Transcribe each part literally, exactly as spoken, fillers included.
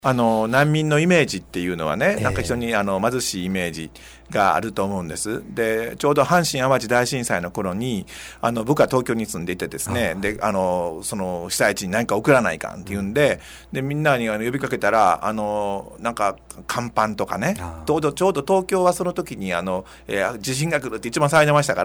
あの難民のイメージっていうのはね、 えー、 なんか非常にあの貧しいイメージがあると思うんです。で、ちょうど阪神淡路大震災の頃に、あの僕は東京に住んでいてですね、で、あのその被災地に何か送らないかんっていうんで、うん、でみんなに呼びかけたら、あのなんか乾パンとかね、ちょうどちょうど東京はその時にあの、えー、地震が来るって一番騒いでましたから、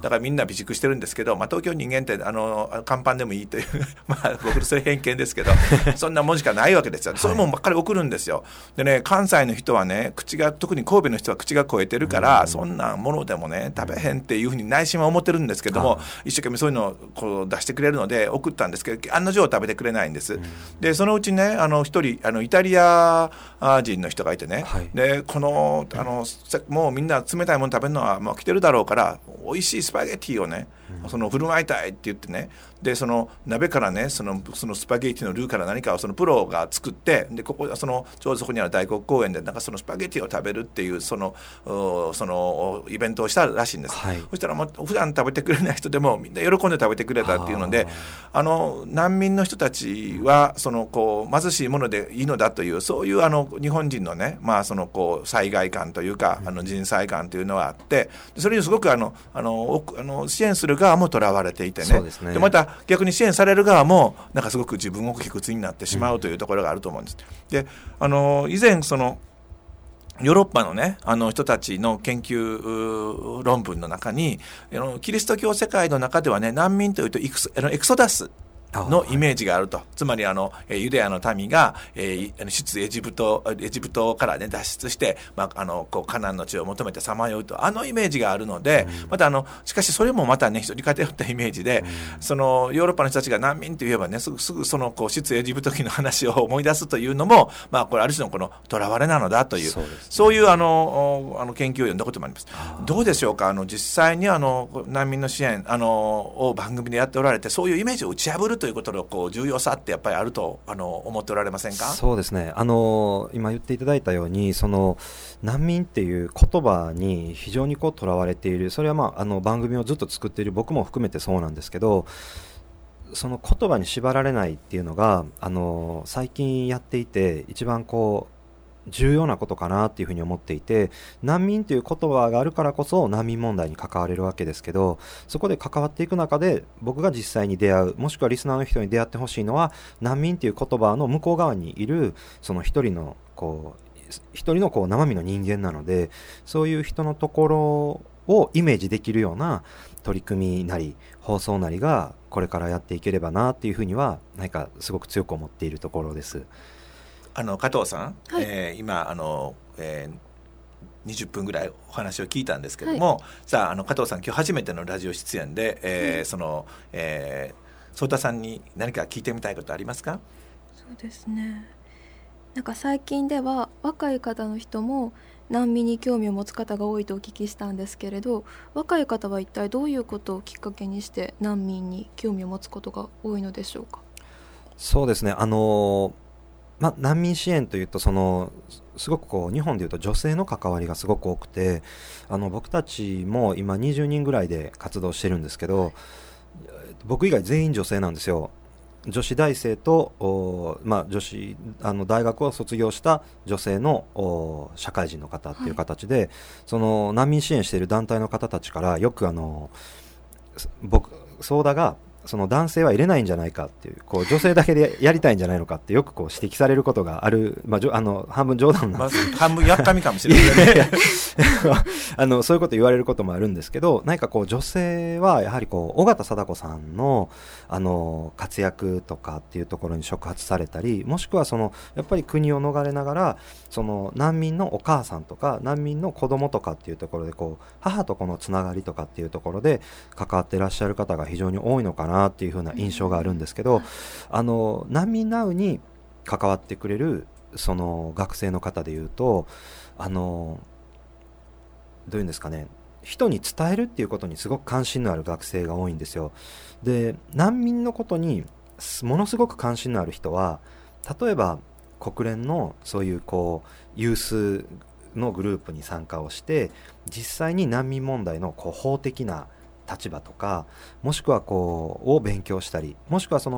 だからみんな備蓄してるんですけど、まあ東京人間ってあの乾パンでもいいというまあ僕それ偏見ですけど、そんなもんしかないわけですよ。そういうもんばっかり送るんですよ。でね、関西の人はね、口が、特に神戸の人は口が肥えてるから、うん、そんなものでもね食べへんっていうふうに内心は思ってるんですけども、一生懸命そういうのをこう出してくれるので送ったんですけど、案の定食べてくれないんです、うん、でそのうちね、あの一人あのイタリア人の人がいてね、はい、でこのあのもうみんな冷たいもの食べるのはもう来てるだろうから、美味しいスパゲティをね、うん、その振る舞いたいって言ってね、でその鍋からね、そのそのスパゲティのルーから何かをそのプロが作って、でここそのちょうどそこにある大黒公園でなんかそのスパゲティを食べるっていうそのそのイベントをしたらしいんです、はい、そしたらもう普段食べてくれない人でもみんな喜んで食べてくれたっていうので、あの難民の人たちはそのこう貧しいものでいいのだという、そういうあの日本人のね、まあそのこう災害感というか、あの人災感というのはあって、それにすごくあのあのあの支援する側もとらわれていてね、そうですね。でまた逆に支援される側もなんかすごく自分を卑屈になってしまうというところがあると思うんです。であの以前そのヨーロッパのね、あの人たちの研究論文の中に、キリスト教世界の中ではね、難民というとエクソ、エクソダスのイメージがあると、はい、つまりあのユダヤの民が、えー、出エジプトエジプトから、ね、脱出して、まあ、あのこうカナンの地を求めてさまようと、あのイメージがあるので、うん、またあのしかしそれもまたね、人に偏ったイメージで、うん、そのヨーロッパの人たちが難民といえばね、すぐすぐそのこう出エジプト記の話を思い出すというのも、まあ、これある種のこの囚われなのだという、そうですね、そういうあのあの研究を読んだこともあります。どうでしょうか、あの実際にあの難民の支援あのを番組でやっておられて、そういうイメージを打ち破るということのこう重要さってやっぱりあるとあの思っておられませんか？ そうですね、あの今言っていただいたように、その難民っていう言葉に非常にこうとらわれている、それは、まあ、あの番組をずっと作っている僕も含めてそうなんですけど、その言葉に縛られないっていうのがあの最近やっていて一番こう重要なことかなっていうふうに思っていて、難民という言葉があるからこそ難民問題に関われるわけですけど、そこで関わっていく中で僕が実際に出会う、もしくはリスナーの人に出会ってほしいのは、難民という言葉の向こう側にいるその一人のこう一人のこう生身の人間なので、そういう人のところをイメージできるような取り組みなり放送なりがこれからやっていければなっていうふうには何かすごく強く思っているところです。 あの加藤さん、 はい、 えー、今あの、えー、にじゅっぷんぐらいお話を聞いたんですけども、はい、さあ、あの加藤さん今日初めてのラジオ出演で、えーはい、その、えー、相田さんに何か聞いてみたいことありますか？ そうですね、なんか最近では若い方の人も難民に興味を持つ方が多いとお聞きしたんですけれど、若い方は一体どういうことをきっかけにして難民に興味を持つことが多いのでしょうか？ そうですね、あのまあ、難民支援というとそのすごくこう日本でいうと女性の関わりがすごく多くて、あの僕たちも今にじゅうにんぐらいで活動してるんですけど、僕以外全員女性なんですよ。女子大生と、まあ、女子あの大学を卒業した女性の社会人の方っていう形で、はい、その難民支援している団体の方たちからよくあの僕相田がその男性は入れないんじゃないかっていう、こう女性だけでやりたいんじゃないのかってよくこう指摘されることがある、まあ、じょあの半分冗談なんです、 まあ、半分やったみかもしれないねあのそういうこと言われることもあるんですけど、何かこう女性はやはりこう緒方貞子さんの、あの活躍とかっていうところに触発されたり、もしくはそのやっぱり国を逃れながらその難民のお母さんとか難民の子供とかっていうところでこう母と子のつながりとかっていうところで関わっていらっしゃる方が非常に多いのかなっていう風な印象があるんですけど、あの難民ナウに関わってくれるその学生の方でいうと、あのどういうんですかね、人に伝えるっていうことにすごく関心のある学生が多いんですよ。で、難民のことにものすごく関心のある人は、例えば国連のそういうこうユースのグループに参加をして実際に難民問題のこう法的な立場とか、もしくはこうを勉強したり、もしくはその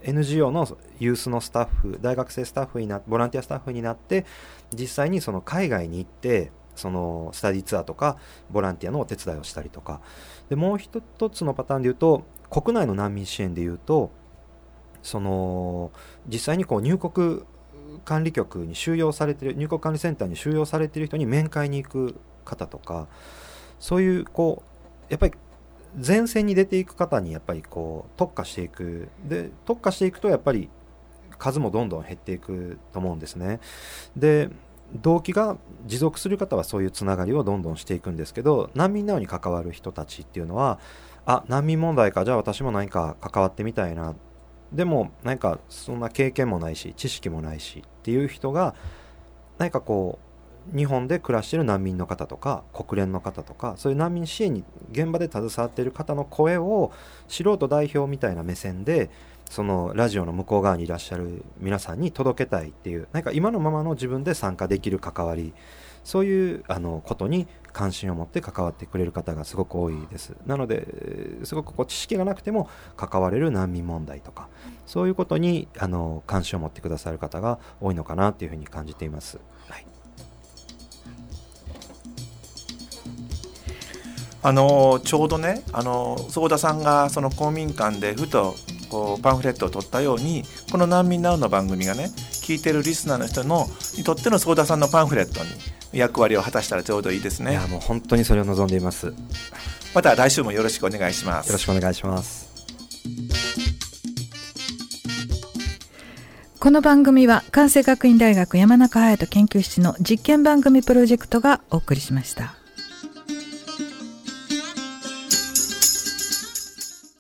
エヌジーオー のユースのスタッフ、大学生スタッフになボランティアスタッフになって実際にその海外に行ってそのスタディツアーとかボランティアのお手伝いをしたりとかで、もう一つのパターンでいうと国内の難民支援でいうとその実際にこう入国管理局に収容されている入国管理センターに収容されている人に面会に行く方とか、そういうこうやっぱり前線に出ていく方にやっぱりこう特化していくで特化していくとやっぱり数もどんどん減っていくと思うんですね。で動機が持続する方はそういうつながりをどんどんしていくんですけど、難民などに関わる人たちっていうのはあ難民問題かじゃあ私も何か関わってみたいな、でも何かそんな経験もないし知識もないしっていう人が何かこう日本で暮らしている難民の方とか国連の方とかそういう難民支援に現場で携わっている方の声を素人代表みたいな目線でそのラジオの向こう側にいらっしゃる皆さんに届けたいっていう、なんか今のままの自分で参加できる関わり、そういうあのことに関心を持って関わってくれる方がすごく多いです。なのですごくこう知識がなくても関われる難民問題とかそういうことにあの関心を持ってくださる方が多いのかなというふうに感じています。はい、 あのちょうどねあの相田さんがその公民館でふとこうパンフレットを取ったように、この難民ナウの番組がね聞いてるリスナーの人のにとっての相田さんのパンフレットに役割を果たしたらちょうどいいですね。 いやもう本当にそれを望んでいます。 また来週もよろしくお願いします。 よろしくお願いします。 この番組は関西学院大学山中隼人研究室の実験番組プロジェクトがお送りしました。